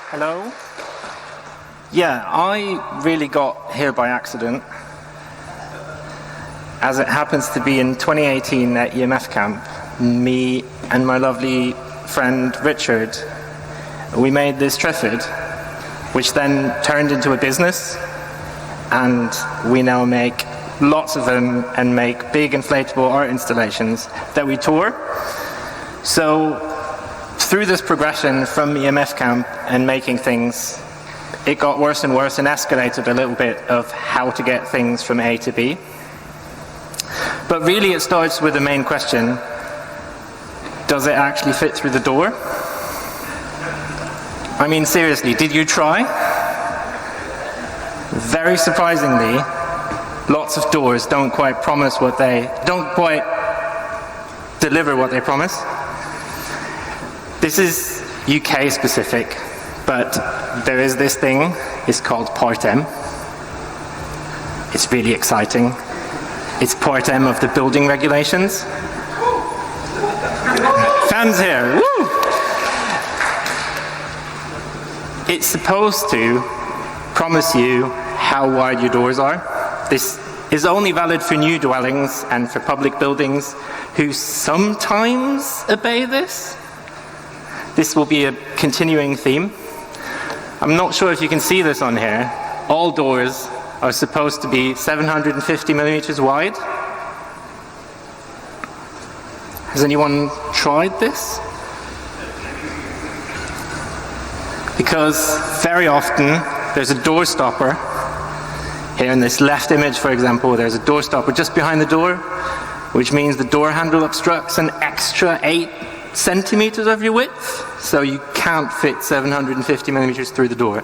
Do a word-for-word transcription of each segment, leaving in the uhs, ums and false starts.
Hello? Yeah, I really got here by accident, as it happens to be in twenty eighteen at E M F Camp. Me and my lovely friend Richard, we made this Trifid, which then turned into a business, and we now make lots of them and make big inflatable art installations that we tour. So through this progression from E M F Camp and making things, it got worse and worse and escalated a little bit of how to get things from A to B. But really it starts with the main question: does it actually fit through the door? I mean, seriously, did you try? Very surprisingly, lots of doors don't quite promise what they, don't quite deliver what they promise. This is U K specific, but there is this thing, it's called Part M. It's really exciting. It's Part M of the building regulations. Fans here, woo! It's supposed to promise you how wide your doors are. This is only valid for new dwellings and for public buildings who sometimes obey this. This will be a continuing theme. I'm not sure if you can see this on here. All doors are supposed to be seven hundred fifty millimeters wide. Has anyone tried this? Because very often there's a door stopper. Here in this left image, for example, there's a door stopper just behind the door, which means the door handle obstructs an extra eight centimeters of your width, so you can't fit seven hundred fifty millimeters through the door.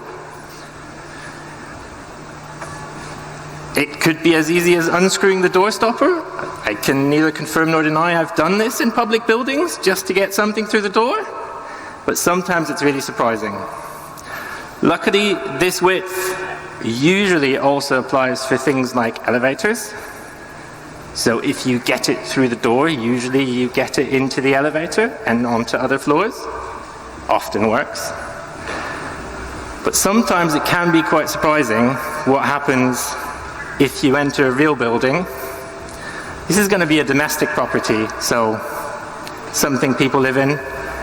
It could be as easy as unscrewing the door stopper. I can neither confirm nor deny I've done this in public buildings just to get something through the door, but sometimes it's really surprising. Luckily, this width usually also applies for things like elevators. So if you get it through the door, usually you get it into the elevator and onto other floors. Often works. But sometimes it can be quite surprising what happens if you enter a real building. This is going to be a domestic property, so something people live in.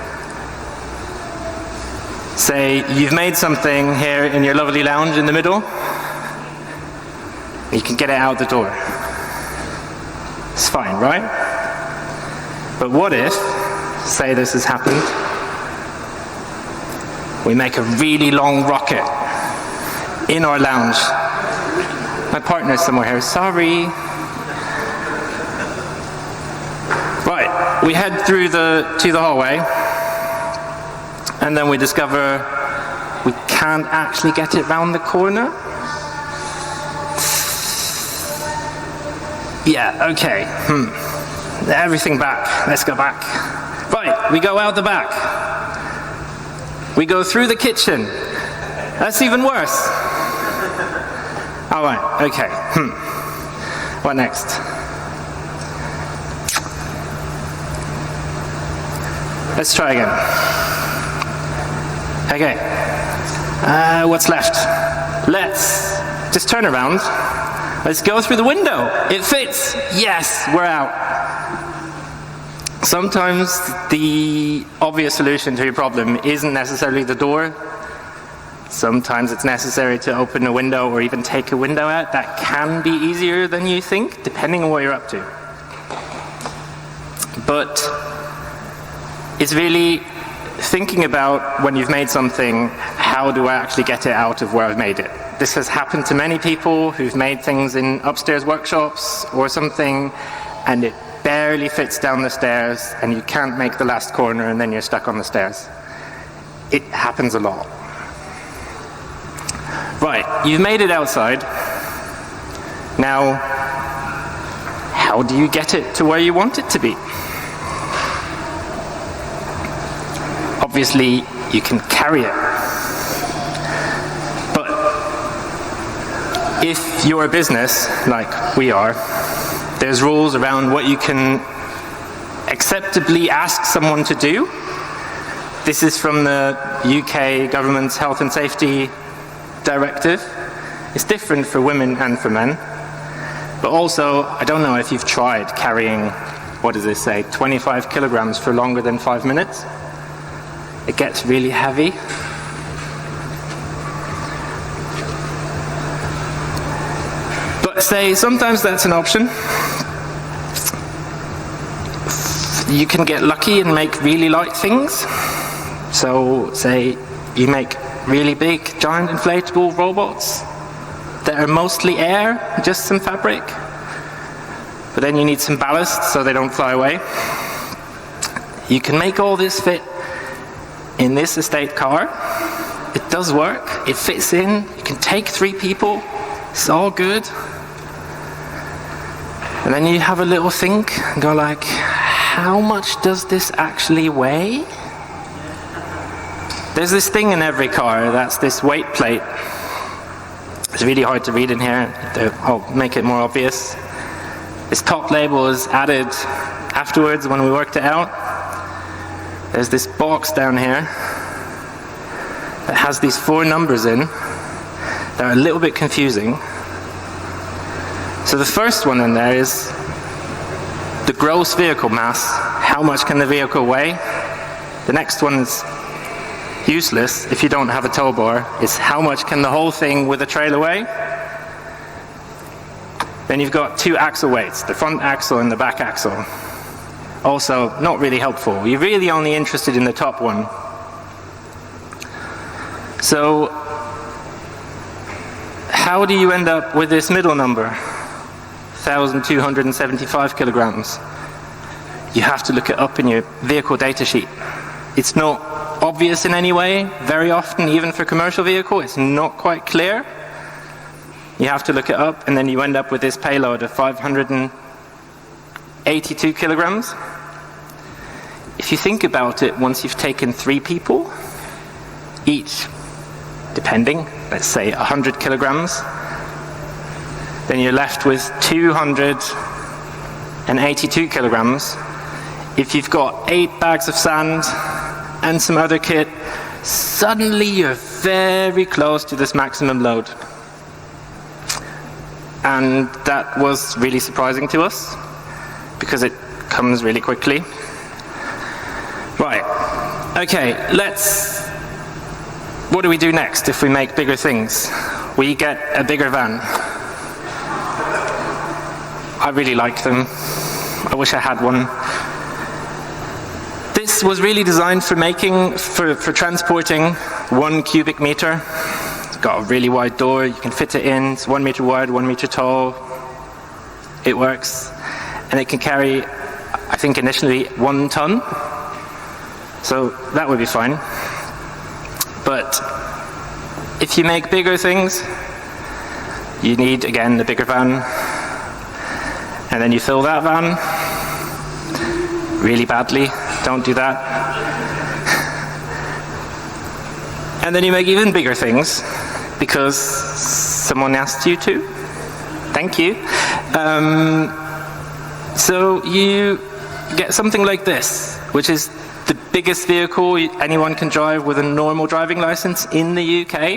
Say you've made something here in your lovely lounge in the middle. You can get it out the door. It's fine, right? But what if, say this has happened, we make a really long rocket in our lounge. My partner's somewhere here, sorry. Right, we head through the, to the hallway, and then we discover we can't actually get it round the corner. Yeah, okay, hmm. Everything back, let's go back. Right, we go out the back. We go through the kitchen. That's even worse. All right, okay, hmm. What next? Let's try again. Okay, uh, what's left? Let's just turn around. Let's go through the window. It fits. Yes, we're out. Sometimes the obvious solution to your problem isn't necessarily the door. Sometimes it's necessary to open a window or even take a window out. That can be easier than you think, depending on what you're up to. But it's really thinking about, when you've made something, how do I actually get it out of where I've made it? This has happened to many people who've made things in upstairs workshops or something, and it barely fits down the stairs, and you can't make the last corner, and then you're stuck on the stairs. It happens a lot. Right, you've made it outside. Now, how do you get it to where you want it to be? Obviously, you can carry it. But if you're a business, like we are, there's rules around what you can acceptably ask someone to do. This is from the U K government's health and safety directive. It's different for women and for men. But also, I don't know if you've tried carrying, what does this say, twenty-five kilograms for longer than five minutes. It gets really heavy. But say, sometimes that's an option. You can get lucky and make really light things. So, say, you make really big, giant inflatable robots that are mostly air, just some fabric. But then you need some ballast so they don't fly away. You can make all this fit in this estate car. It does work. It fits in. You can take three people. It's all good. And then you have a little think and go like, how much does this actually weigh? There's this thing in every car, that's this weight plate. It's really hard to read in here. I'll make it more obvious. This top label is added afterwards when we worked it out. There's this box down here that has these four numbers in that are a little bit confusing. So the first one in there is the gross vehicle mass. How much can the vehicle weigh? The next one is useless if you don't have a tow bar. It's how much can the whole thing with a trailer weigh? Then you've got two axle weights, the front axle and the back axle. Also, not really helpful. You're really only interested in the top one. So, how do you end up with this middle number? one thousand two hundred seventy-five kilograms. You have to look it up in your vehicle data sheet. It's not obvious in any way. Very often, even for commercial vehicle, it's not quite clear. You have to look it up, and then you end up with this payload of five hundred eighty-two kilograms. If you think about it, once you've taken three people, each, depending, let's say one hundred kilograms, then you're left with two hundred eighty-two kilograms. If you've got eight bags of sand and some other kit, suddenly you're very close to this maximum load. And that was really surprising to us, because it comes really quickly. Right, okay, let's, what do we do next if we make bigger things? We get a bigger van. I really like them. I wish I had one. This was really designed for making, for, for transporting one cubic meter. It's got a really wide door, you can fit it in, it's one meter wide, one meter tall. It works. And it can carry, I think initially, one ton. So that would be fine. But if you make bigger things, you need, again, the bigger van. And then you fill that van really badly. Don't do that. And then you make even bigger things because someone asked you to. Thank you. Um, so you get something like this, which is the biggest vehicle anyone can drive with a normal driving license in the U K.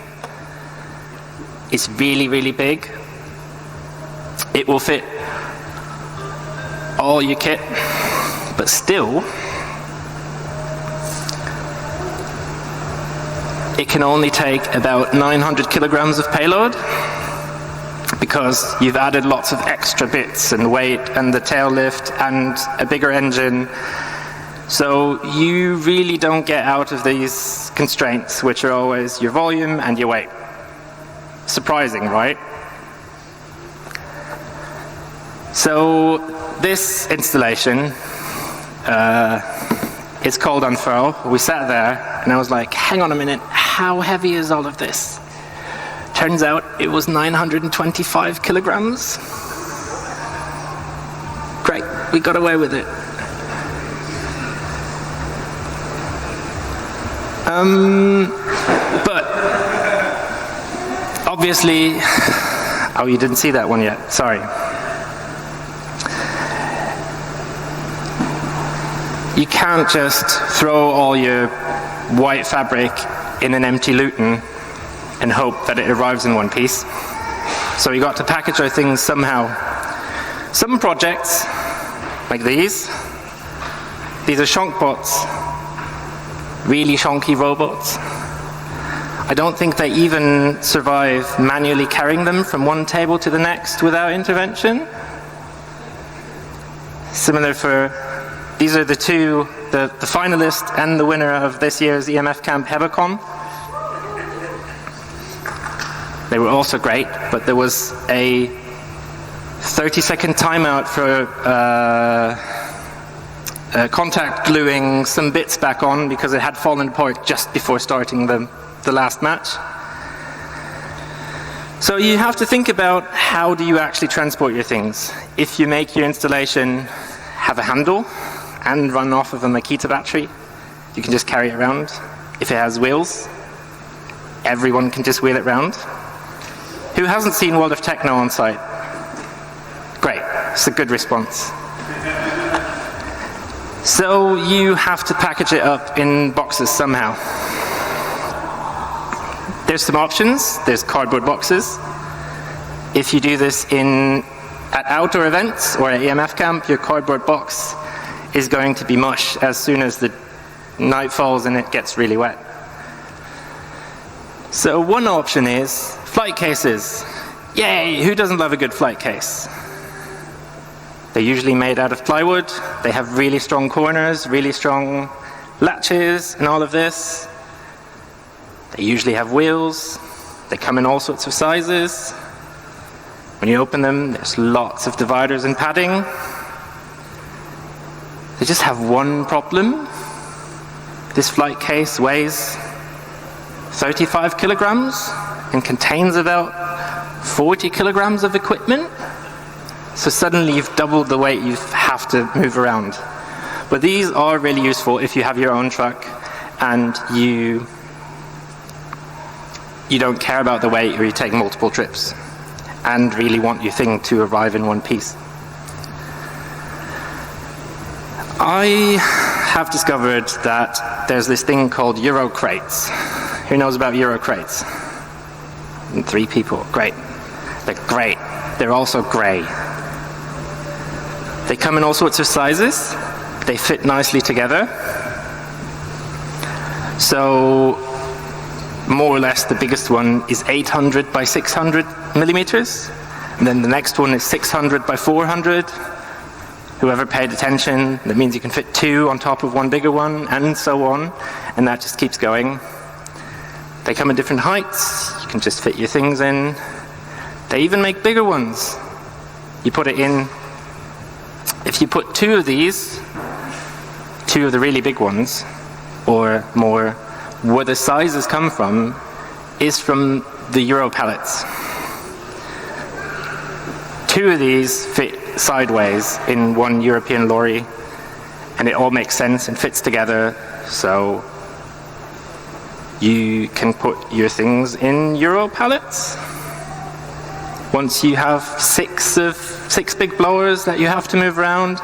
It's really, really big. It will fit all your kit, but still, it can only take about nine hundred kilograms of payload because you've added lots of extra bits and weight and the tail lift and a bigger engine. So you really don't get out of these constraints, which are always your volume and your weight. Surprising, right? So this installation uh, is called Unfurl. We sat there and I was like, hang on a minute, how heavy is all of this? Turns out it was nine hundred twenty-five kilograms. Great, we got away with it. Um, but obviously, oh, you didn't see that one yet, sorry. You can't just throw all your white fabric in an empty luton and hope that it arrives in one piece. So we got to package our things somehow. Some projects, like these, these are Shonkbots, really shonky robots. I don't think they even survive manually carrying them from one table to the next without intervention. Similar for, these are the two, the, the finalist and the winner of this year's E M F Camp Hebicon. They were also great, but there was a thirty second timeout for uh, uh, contact gluing some bits back on because it had fallen apart just before starting the, the last match. So you have to think about how do you actually transport your things. If you make your installation have a handle and run off of a Makita battery, you can just carry it around. If it has wheels, everyone can just wheel it around. Who hasn't seen World of Techno on site? Great, it's a good response. So you have to package it up in boxes somehow. There's some options. There's cardboard boxes. If you do this in at outdoor events or at E M F Camp, your cardboard box is going to be mush as soon as the night falls and it gets really wet. So one option is flight cases. Yay, who doesn't love a good flight case? They're usually made out of plywood. They have really strong corners, really strong latches and all of this. They usually have wheels. They come in all sorts of sizes. When you open them, there's lots of dividers and padding. They just have one problem. This flight case weighs thirty-five kilograms and contains about forty kilograms of equipment. So suddenly you've doubled the weight you have to move around. But these are really useful if you have your own truck and you you don't care about the weight or you take multiple trips and really want your thing to arrive in one piece. I have discovered that there's this thing called Euro crates. Who knows about Euro crates? Three people, great. They're great. They're also gray. They come in all sorts of sizes. They fit nicely together. So more or less the biggest one is eight hundred by six hundred millimeters. And then the next one is six hundred by four hundred. Whoever paid attention, that means you can fit two on top of one bigger one, and so on. And that just keeps going. They come in different heights. You can just fit your things in. They even make bigger ones. You put it in. If you put two of these, two of the really big ones, or more, where the sizes come from is from the Euro pallets. Two of these fit sideways in one European lorry, and it all makes sense and fits together, so you can put your things in Euro pallets. Once you have six of six big blowers that you have to move around,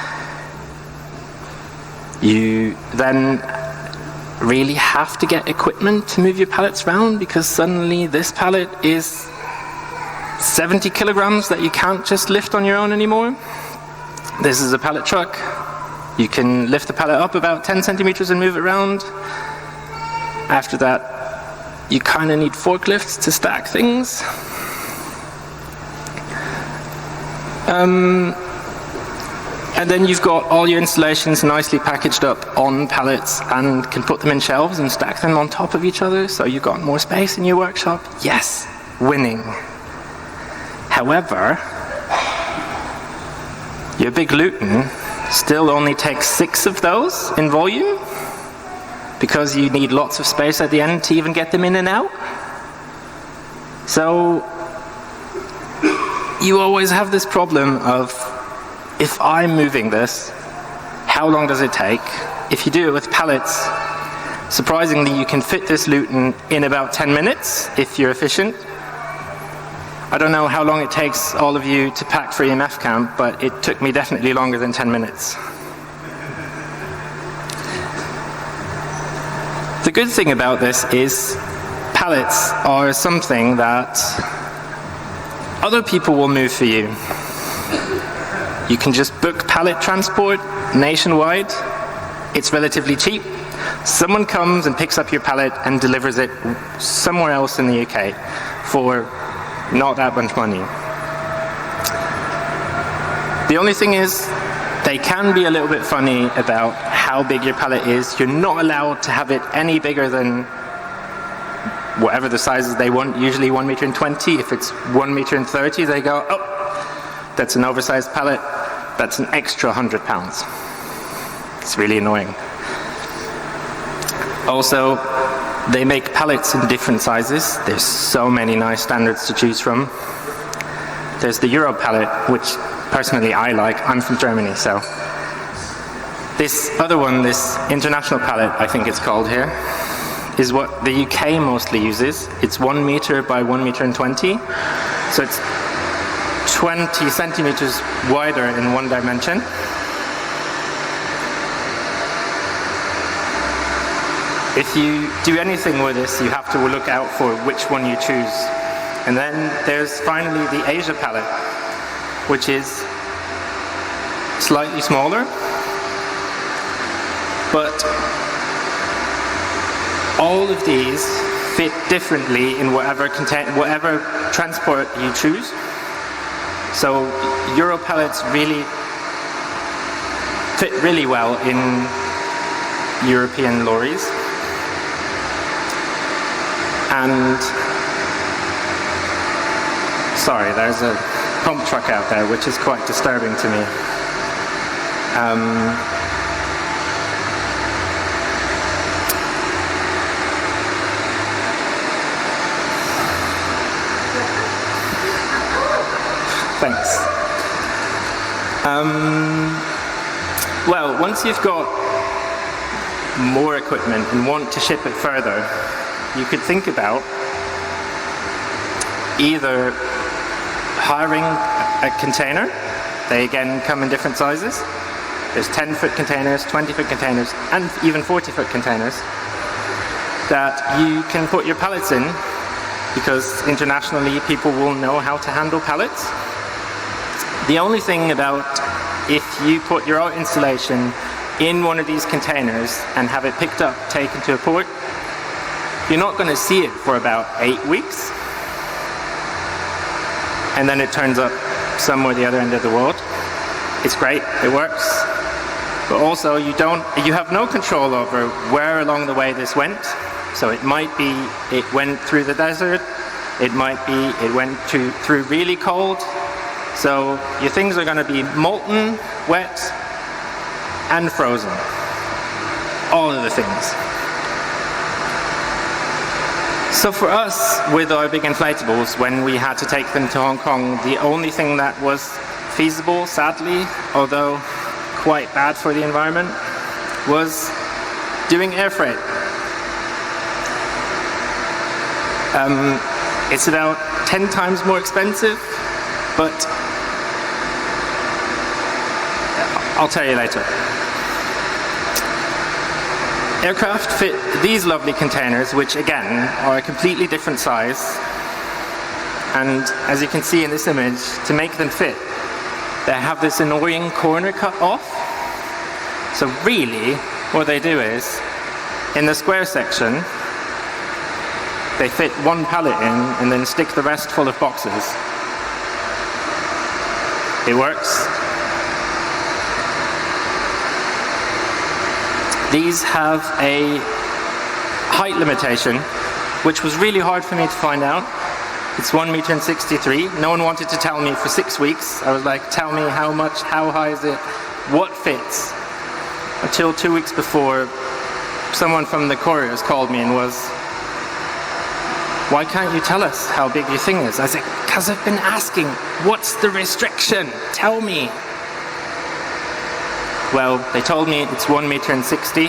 you then really have to get equipment to move your pallets around, because suddenly this pallet is seventy kilograms that you can't just lift on your own anymore. This is a pallet truck. You can lift the pallet up about ten centimeters and move it around. After that, you kind of need forklifts to stack things. Um, and then you've got all your installations nicely packaged up on pallets and can put them in shelves and stack them on top of each other, so you've got more space in your workshop. Yes, winning. However, your big Luton still only takes six of those in volume, because you need lots of space at the end to even get them in and out. So you always have this problem of, if I'm moving this, how long does it take? If you do it with pallets, surprisingly you can fit this Luton in about ten minutes if you're efficient. I don't know how long it takes all of you to pack for E M F Camp, but it took me definitely longer than ten minutes. The The good thing about this is pallets are something that other people will move for you. You can just book pallet transport nationwide. It's relatively cheap. Someone comes and picks up your pallet and delivers it somewhere else in the U K for not that much money. The only thing is, they can be a little bit funny about how big your pallet is. You're not allowed to have it any bigger than whatever the sizes they want, usually one meter and twenty. If it's one meter and thirty, they go, oh, that's an oversized pallet. That's an extra one hundred pounds. It's really annoying. Also, they make pallets in different sizes. There's so many nice standards to choose from. There's the Euro pallet, which personally I like. I'm from Germany, so. This other one, this international pallet, I think it's called here, is what the U K mostly uses. It's one meter by one meter and twenty. So it's twenty centimeters wider in one dimension. If you do anything with this, you have to look out for which one you choose. And then there's finally the Asia pallet, which is slightly smaller, but all of these fit differently in whatever contain, whatever transport you choose. So Euro pallets really fit really well in European lorries. And sorry, there's a pump truck out there, which is quite disturbing to me. Um, thanks. Um, well, once you've got more equipment and want to ship it further, you could think about either hiring a container. They again come in different sizes. There's ten foot containers, twenty foot containers, and even forty foot containers that you can put your pallets in, because internationally people will know how to handle pallets. The only thing about if you put your own installation in one of these containers and have it picked up, taken to a port, you're not going to see it for about eight weeks. And then it turns up somewhere the other end of the world. It's great, it works. But also you don't, you have no control over where along the way this went. So it might be it went through the desert, it might be it went to, through really cold. So your things are going to be molten, wet, and frozen. All of the things. So for us, with our big inflatables, when we had to take them to Hong Kong, the only thing that was feasible, sadly, although quite bad for the environment, was doing air freight. Um, it's about ten times more expensive, but I'll tell you later. Aircraft fit these lovely containers, which again are a completely different size. And as you can see in this image, to make them fit, they have this annoying corner cut off. So really, what they do is, in the square section, they fit one pallet in and then stick the rest full of boxes. It works. These have a height limitation, which was really hard for me to find out. It's one meter and sixty-three. No one wanted to tell me for six weeks. I was like, tell me how much, how high is it, what fits? Until two weeks before, someone from the couriers called me and was, why can't you tell us how big your thing is? I said, because I've been asking, what's the restriction? Tell me. Well, they told me it's one meter and sixty.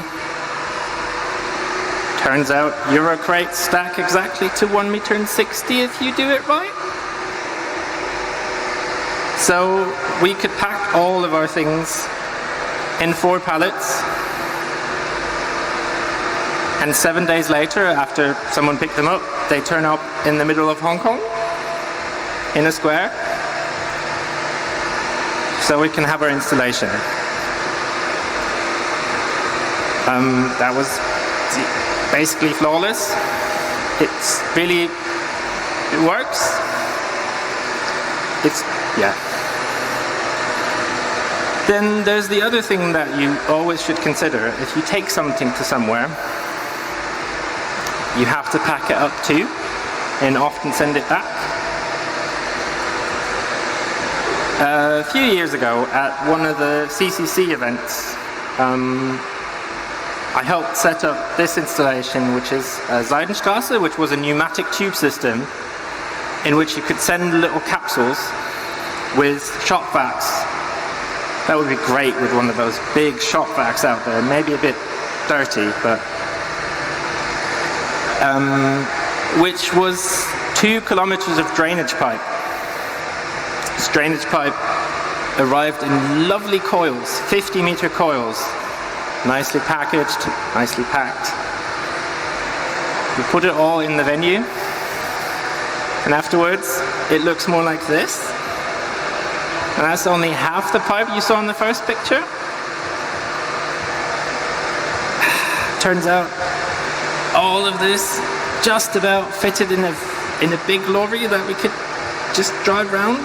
Turns out Euro crates stack exactly to one meter and sixty if you do it right. So we could pack all of our things in four pallets And seven days later, after someone picked them up, they turn up in the middle of Hong Kong, in a square, so we can have our installation. Um, that was basically flawless. It's really, it works. It's, yeah. Then there's the other thing that you always should consider. If you take something to somewhere, you have to pack it up too, and often send it back. A few years ago, at one of the C C C events, um, I helped set up this installation, which is uh, Seidenstrasse, which was a pneumatic tube system in which you could send little capsules with shop vacs. That would be great with one of those big shop vacs out there, maybe a bit dirty, but um, which was two kilometers of drainage pipe. This drainage pipe arrived in lovely coils, fifty meter coils, nicely packaged, nicely packed. We put it all in the venue, and afterwards it looks more like this. And that's only half the pipe you saw in the first picture. Turns out all of this just about fitted in a in a big lorry that we could just drive around.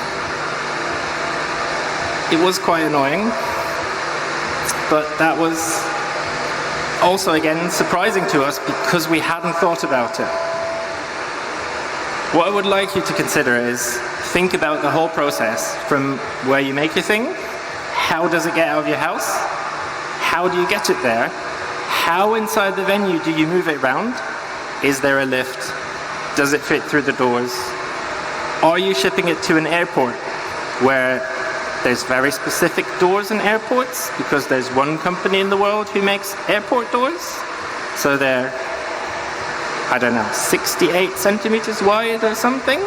It was quite annoying, but that was also again surprising to us because we hadn't thought about it. What I would like you to consider is think about the whole process from where you make your thing, how does it get out of your house, how do you get it there, how inside the venue do you move it around, is there a lift, does it fit through the doors, are you shipping it to an airport where there's very specific doors in airports because there's one company in the world who makes airport doors, so they're, I don't know, sixty-eight centimeters wide or something.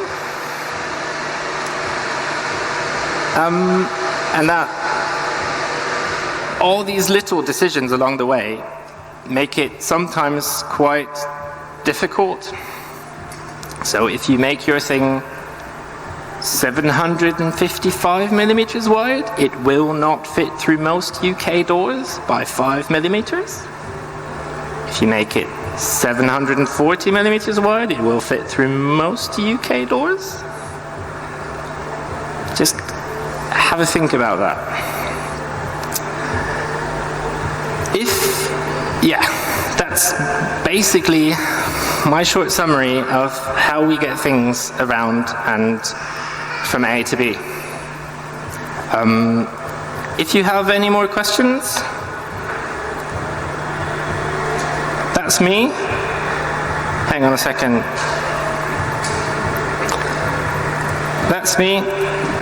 Um, and that, all these little decisions along the way make it sometimes quite difficult. So if you make your thing seven hundred fifty-five millimeters wide, it will not fit through most U K doors by five millimeters. If you make it seven hundred forty millimeters wide, it will fit through most U K doors. Just have a think about that. If, yeah, that's basically my short summary of how we get things around and from A to B. Um, if you have any more questions, that's me. Hang on a second. That's me.